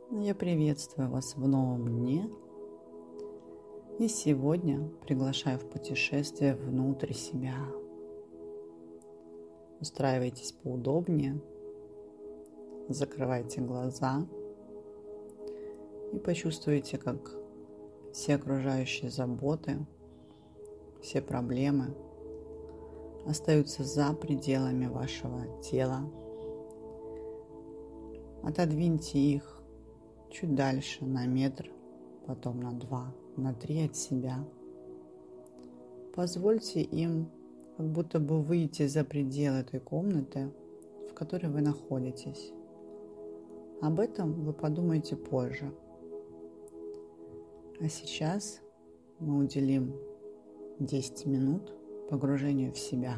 Я приветствую вас в новом дне и сегодня приглашаю в путешествие внутрь себя. Устраивайтесь поудобнее, закрывайте глаза и почувствуйте, как все окружающие заботы, все проблемы остаются за пределами вашего тела. Отодвиньте их чуть дальше, на метр, потом на 2, на 3 от себя. Позвольте им как будто бы выйти за пределы этой комнаты, в которой вы находитесь. Об этом вы подумаете позже. А сейчас мы уделим 10 минут погружению в себя.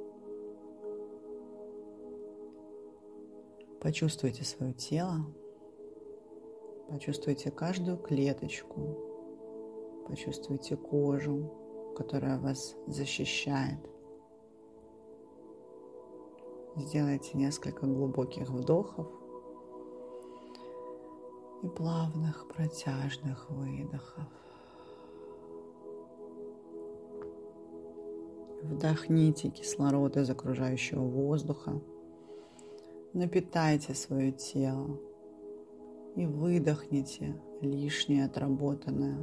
Почувствуйте свое тело. Почувствуйте каждую клеточку, почувствуйте кожу, которая вас защищает. Сделайте несколько глубоких вдохов и плавных протяжных выдохов. Вдохните кислород из окружающего воздуха, напитайте свое тело. И выдохните лишнее отработанное.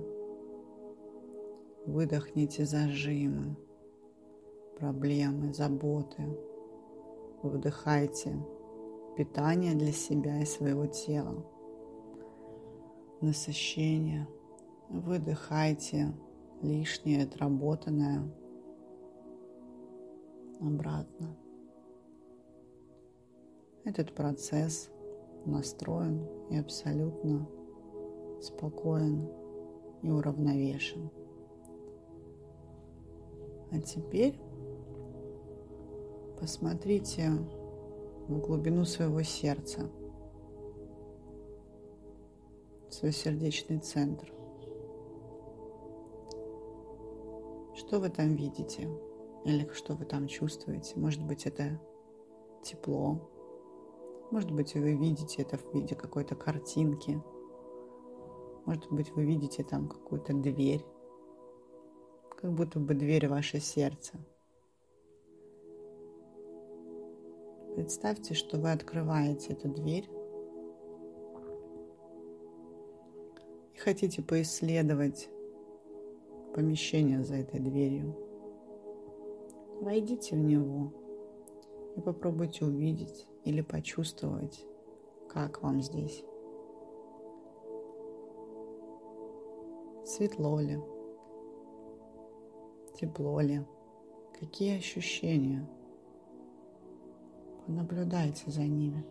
Выдохните зажимы, проблемы, заботы. Вдыхайте питание для себя и своего тела. Насыщение. Выдыхайте лишнее отработанное обратно. Этот процесс настроен и абсолютно спокоен и уравновешен. А теперь посмотрите в глубину своего сердца, в свой сердечный центр. Что вы там видите или что вы там чувствуете? Может быть, это тепло. Может быть, вы видите это в виде какой-то картинки. Может быть, вы видите там какую-то дверь. Как будто бы дверь в ваше сердце. Представьте, что вы открываете эту дверь и хотите поисследовать помещение за этой дверью. Войдите в него и попробуйте увидеть или почувствовать, как вам здесь. Светло ли? Тепло ли? Какие ощущения? Понаблюдайте за ними.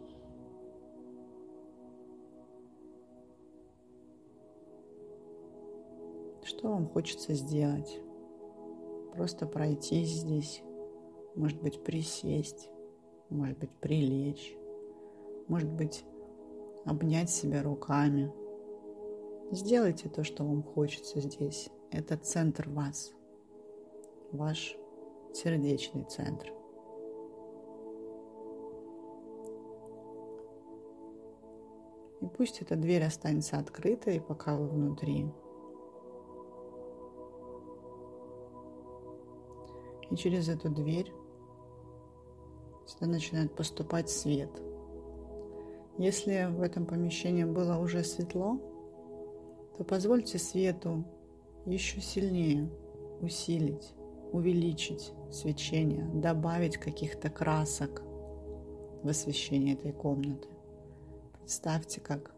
Что вам хочется сделать? Просто пройтись здесь, может быть, присесть. Может быть, прилечь, может быть, обнять себя руками. Сделайте то, что вам хочется здесь. Это центр вас, ваш сердечный центр. И пусть эта дверь останется открытой, пока вы внутри. И через эту дверь сюда начинает поступать свет. Если в этом помещении было уже светло, то позвольте свету еще сильнее усилить, увеличить свечение, добавить каких-то красок в освещение этой комнаты. Представьте, как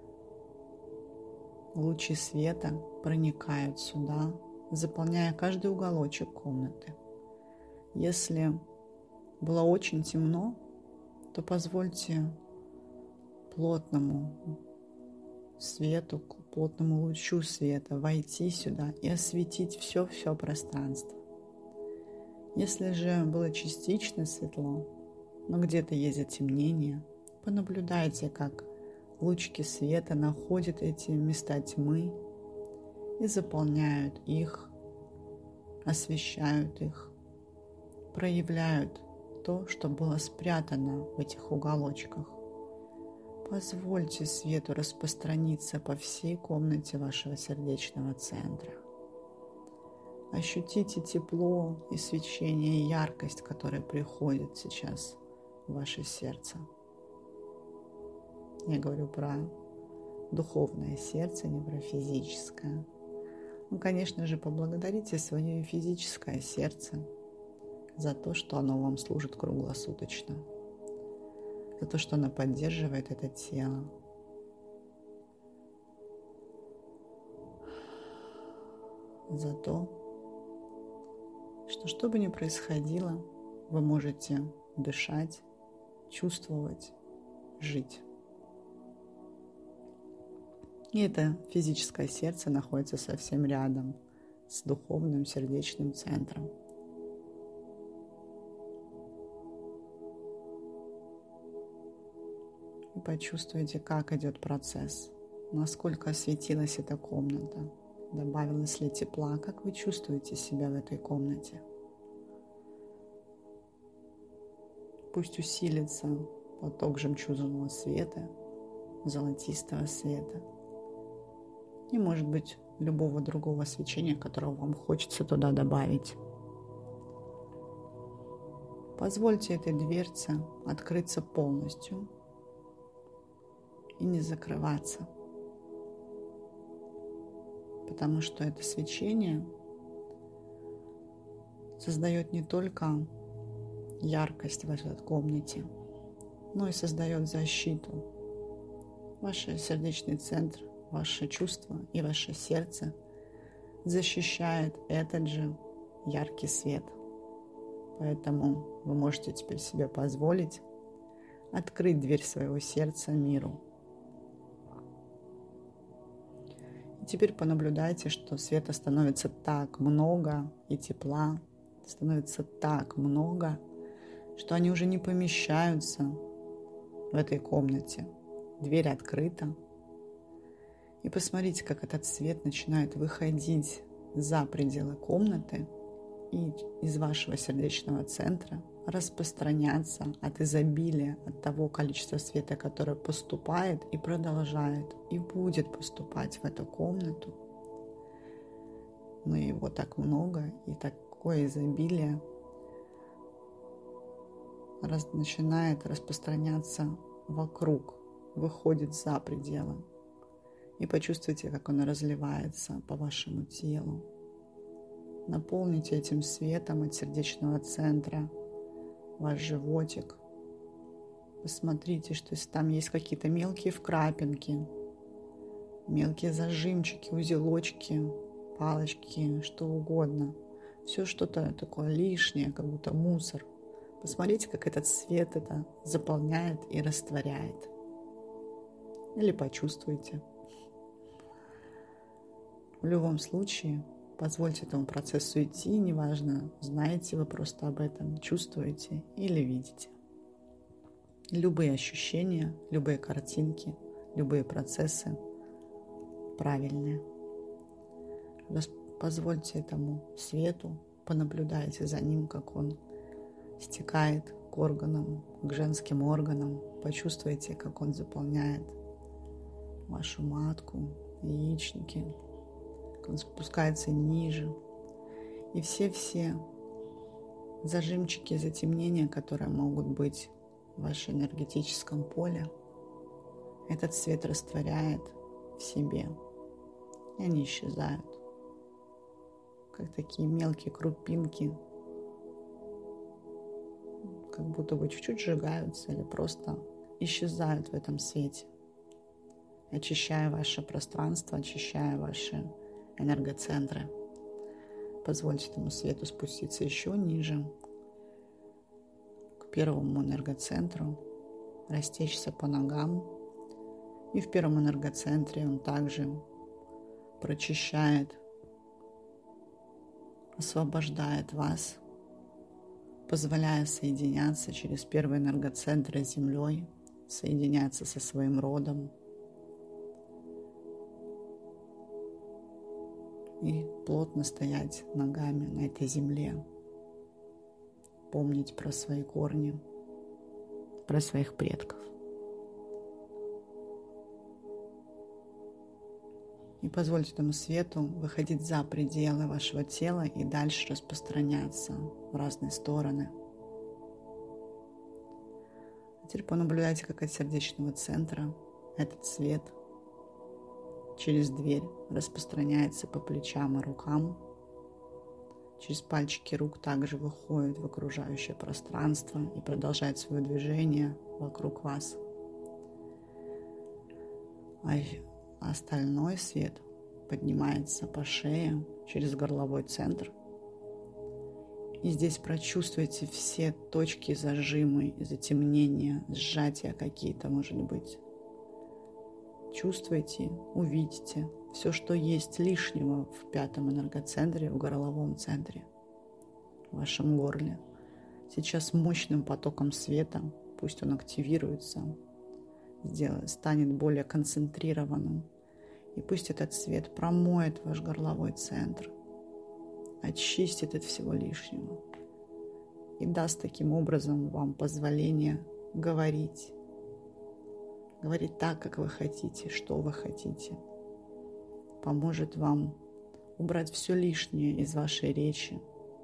лучи света проникают сюда, заполняя каждый уголочек комнаты. Если было очень темно, то позвольте плотному свету, плотному лучу света войти сюда и осветить все пространство. Если же было частично светло, но где-то есть затемнение, понаблюдайте, как лучики света находят эти места тьмы и заполняют их, освещают их, проявляют то, что было спрятано в этих уголочках. Позвольте свету распространиться по всей комнате вашего сердечного центра. Ощутите тепло и свечение, и яркость, которая приходит сейчас в ваше сердце. Я говорю про духовное сердце, не про физическое. Ну, конечно же, поблагодарите свое физическое сердце за то, что оно вам служит круглосуточно, за то, что оно поддерживает это тело. За то, что бы ни происходило, вы можете дышать, чувствовать, жить. И это физическое сердце находится совсем рядом с духовным сердечным центром. И почувствуйте, как идет процесс, насколько осветилась эта комната, добавилось ли тепла, как вы чувствуете себя в этой комнате. Пусть усилится поток жемчужного света, золотистого света и, может быть, любого другого свечения, которого вам хочется туда добавить. Позвольте этой дверце открыться полностью и не закрываться, потому что это свечение создает не только яркость в этой комнате, но и создает защиту. Ваш сердечный центр, ваши чувства и ваше сердце защищает этот же яркий свет. Поэтому вы можете теперь себе позволить открыть дверь своего сердца миру. И теперь понаблюдайте, что света становится так много и тепла становится так много, что они уже не помещаются в этой комнате. Дверь открыта. И посмотрите, как этот свет начинает выходить за пределы комнаты и из вашего сердечного центра распространяться от изобилия, от того количества света, которое поступает и продолжает, и будет поступать в эту комнату. Но его так много, и такое изобилие начинает распространяться вокруг, выходит за пределы. И почувствуйте, как оно разливается по вашему телу. Наполните этим светом от сердечного центра ваш животик. Посмотрите, что если там есть какие-то мелкие вкрапинки, мелкие зажимчики, узелочки, палочки, что угодно. Все что-то такое лишнее, как будто мусор. Посмотрите, как этот свет это заполняет и растворяет. Или почувствуйте. В любом случае, позвольте этому процессу идти, неважно, знаете вы просто об этом, чувствуете или видите. Любые ощущения, любые картинки, любые процессы правильные. Позвольте этому свету, понаблюдайте за ним, как он стекает к органам, к женским органам. Почувствуйте, как он заполняет вашу матку, яичники, как он спускается ниже. И все зажимчики, затемнения, которые могут быть в вашем энергетическом поле, этот свет растворяет в себе, и они исчезают, как такие мелкие крупинки, как будто бы чуть-чуть сжигаются или просто исчезают в этом свете, очищая ваше пространство, очищая ваши энергоцентры. Позвольте этому свету спуститься еще ниже, к первому энергоцентру, растечься по ногам. И в первом энергоцентре он также прочищает, освобождает вас, позволяя соединяться через первый энергоцентр с Землей, соединяться со своим родом и плотно стоять ногами на этой земле, помнить про свои корни, про своих предков. И позвольте этому свету выходить за пределы вашего тела и дальше распространяться в разные стороны. А теперь понаблюдайте, как от сердечного центра этот свет через дверь распространяется по плечам и рукам. Через пальчики рук также выходит в окружающее пространство и продолжает свое движение вокруг вас. А остальной свет поднимается по шее через горловой центр. И здесь прочувствуйте все точки зажимы и затемнения, сжатия какие-то, может быть. Чувствуйте, увидите все, что есть лишнего в пятом энергоцентре, в горловом центре, в вашем горле. Сейчас мощным потоком света, пусть он активируется, станет более концентрированным. И пусть этот свет промоет ваш горловой центр, очистит от всего лишнего и даст таким образом вам позволение говорить. Говорить так, как вы хотите, что вы хотите. Поможет вам убрать все лишнее из вашей речи.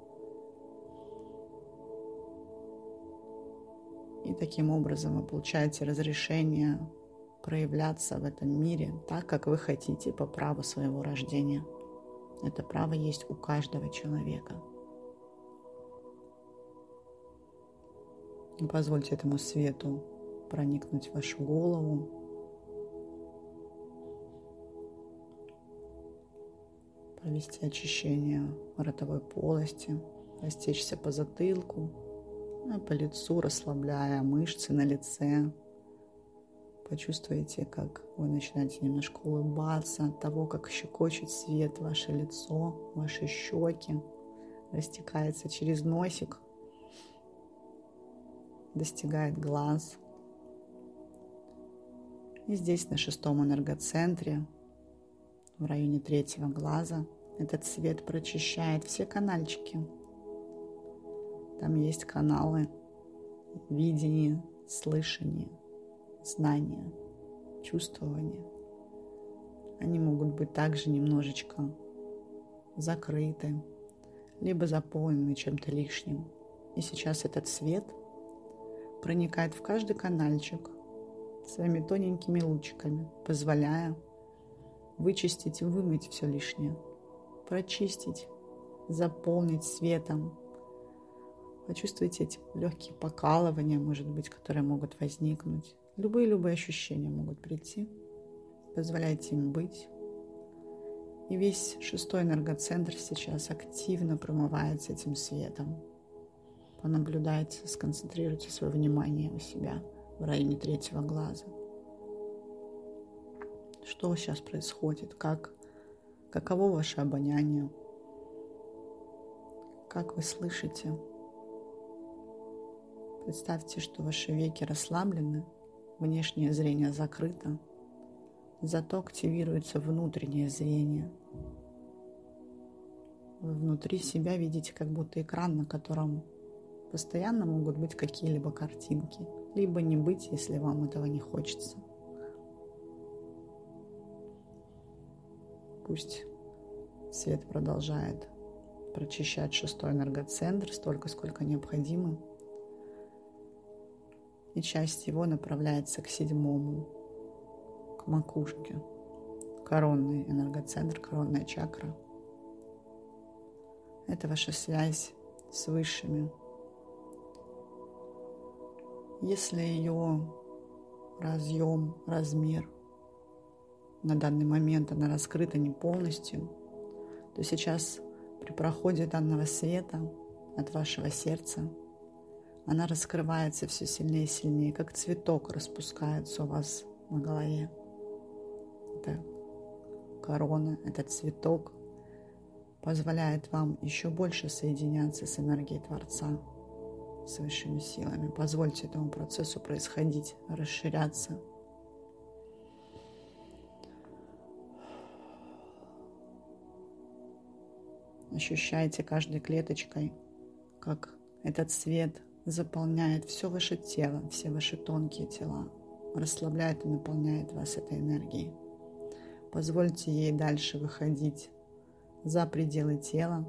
И таким образом вы получаете разрешение проявляться в этом мире так, как вы хотите по праву своего рождения. Это право есть у каждого человека. И позвольте этому свету проникнуть в вашу голову. Провести очищение ротовой полости, растечься по затылку, по лицу, расслабляя мышцы на лице. Почувствуйте, как вы начинаете немножко улыбаться от того, как щекочет свет ваше лицо, ваши щеки, растекается через носик, достигает глаз. И здесь, на шестом энергоцентре, в районе третьего глаза, этот свет прочищает все канальчики. Там есть каналы видения, слышания, знания, чувствования. Они могут быть также немножечко закрыты, либо заполнены чем-то лишним. И сейчас этот свет проникает в каждый канальчик своими тоненькими лучиками, позволяя вычистить и вымыть все лишнее, прочистить, заполнить светом. Почувствуйте эти легкие покалывания, может быть, которые могут возникнуть. Любые ощущения могут прийти. Позволяйте им быть. И весь шестой энергоцентр сейчас активно промывается этим светом. Понаблюдайте, сконцентрируйте свое внимание у себя в районе третьего глаза. Что сейчас происходит? Каково ваше обоняние? Как вы слышите? Представьте, что ваши веки расслаблены, внешнее зрение закрыто, зато активируется внутреннее зрение. Вы внутри себя видите как будто экран, на котором постоянно могут быть какие-либо картинки, либо не быть, если вам этого не хочется. Пусть свет продолжает прочищать шестой энергоцентр столько, сколько необходимо. И часть его направляется к седьмому, к макушке. Коронный энергоцентр, коронная чакра. Это ваша связь с высшими. Если ее разъем, размер на данный момент она раскрыта не полностью, то сейчас при проходе данного света от вашего сердца она раскрывается все сильнее и сильнее, как цветок распускается у вас на голове. Это корона, этот цветок позволяет вам еще больше соединяться с энергией Творца, с высшими силами. Позвольте этому процессу происходить, расширяться. Ощущайте каждой клеточкой, как этот свет заполняет все ваше тело, все ваши тонкие тела, расслабляет и наполняет вас этой энергией. Позвольте ей дальше выходить за пределы тела.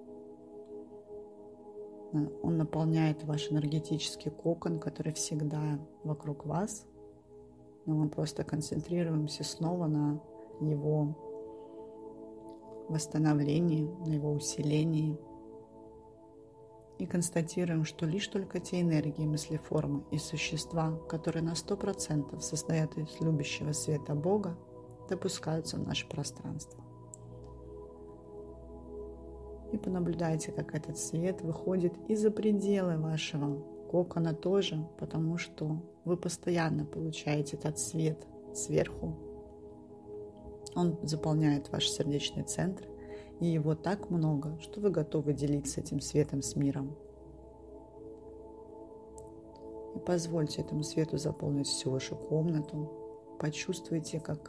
Он наполняет ваш энергетический кокон, который всегда вокруг вас. Но мы просто концентрируемся снова на его восстановлении, на его усилении. И констатируем, что лишь только те энергии, мыслеформы и существа, которые на 100% состоят из любящего света Бога, допускаются в наше пространство. И понаблюдайте, как этот свет выходит и за пределы вашего кокона тоже, потому что вы постоянно получаете этот свет сверху. Он заполняет ваш сердечный центр, и его так много, что вы готовы делиться этим светом с миром. И позвольте этому свету заполнить всю вашу комнату. Почувствуйте, как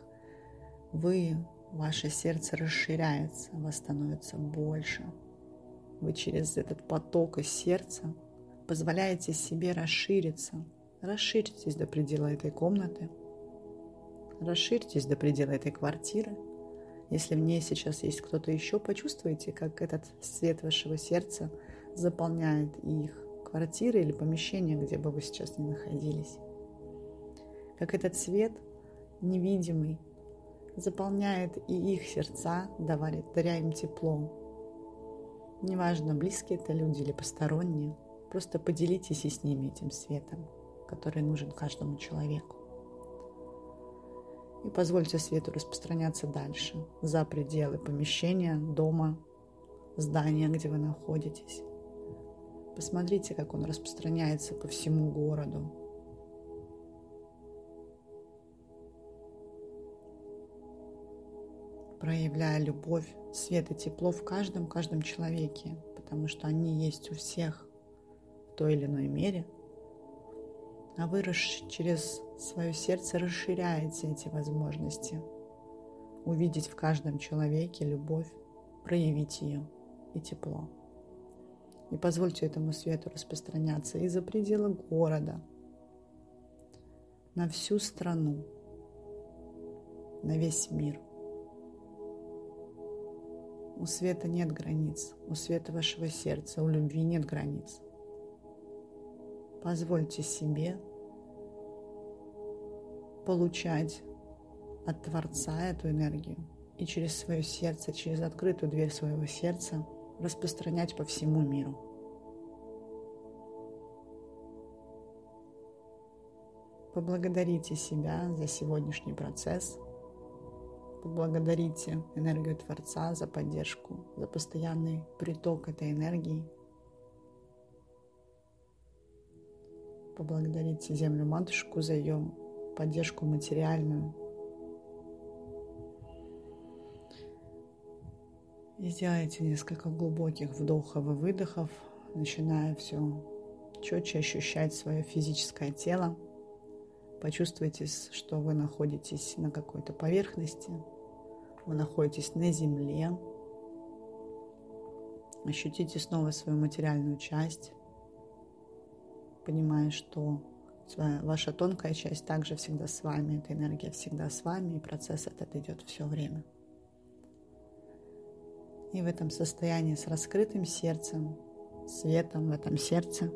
ваше сердце расширяется, вас становится больше. Вы через этот поток из сердца позволяете себе расшириться. Расширьтесь до предела этой комнаты. Расширьтесь до предела этой квартиры. Если в ней сейчас есть кто-то еще, почувствуйте, как этот свет вашего сердца заполняет их квартиры или помещение, где бы вы сейчас ни находились. Как этот свет невидимый заполняет и их сердца, даря им тепло. Неважно, близкие это люди или посторонние, просто поделитесь и с ними этим светом, который нужен каждому человеку. И позвольте свету распространяться дальше, за пределы помещения, дома, здания, где вы находитесь. Посмотрите, как он распространяется по всему городу. Проявляя любовь, свет и тепло в каждом человеке, потому что они есть у всех в той или иной мере. А вы через свое сердце расширяете эти возможности. Увидеть в каждом человеке любовь, проявить ее и тепло. И позвольте этому свету распространяться и за пределы города, на всю страну, на весь мир. У света нет границ, у света вашего сердца, у любви нет границ. Позвольте себе получать от Творца эту энергию и через свое сердце, через открытую дверь своего сердца распространять по всему миру. Поблагодарите себя за сегодняшний процесс. Поблагодарите энергию Творца за поддержку, за постоянный приток этой энергии. Поблагодарите Землю-Матушку за ее поддержку материальную. И сделайте несколько глубоких вдохов и выдохов, начиная все четче ощущать свое физическое тело. Почувствуйте, что вы находитесь на какой-то поверхности, вы находитесь на земле. Ощутите снова свою материальную часть, понимая, что ваша тонкая часть также всегда с вами, эта энергия всегда с вами, и процесс этот идет все время. И в этом состоянии с раскрытым сердцем, светом в этом сердце,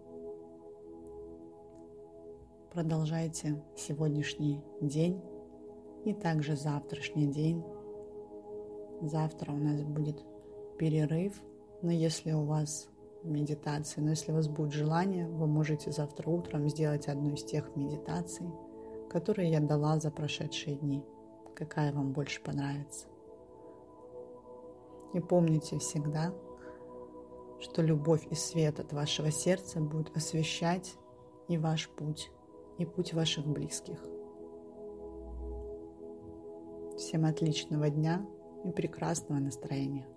продолжайте сегодняшний день и также завтрашний день. Завтра у нас будет перерыв, но если у вас медитации, но если у вас будет желание, вы можете завтра утром сделать одну из тех медитаций, которые я дала за прошедшие дни, какая вам больше понравится. И помните всегда, что любовь и свет от вашего сердца будут освещать и ваш путь, и путь ваших близких. Всем отличного дня и прекрасного настроения.